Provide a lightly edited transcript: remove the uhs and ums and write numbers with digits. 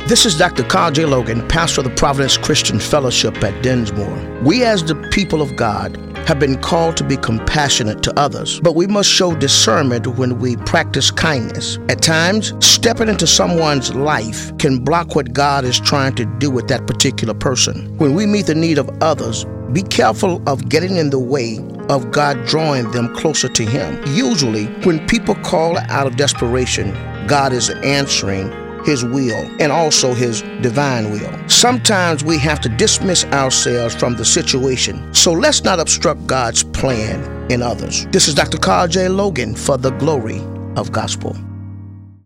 This is Dr. Carl J. Logan, pastor of the Providence Christian Fellowship at Dinsmore. We as the people of God have been called to be compassionate to others, but we must show discernment when we practice kindness. At times, stepping into someone's life can block what God is trying to do with that particular person. When we meet the need of others, be careful of getting in the way of God drawing them closer to Him. Usually, when people call out of desperation, God is answering His will and also His divine will. Sometimes we have to dismiss ourselves from the situation, so let's not obstruct God's plan in others. This is Dr. Carl J. Logan for the Glory of Gospel.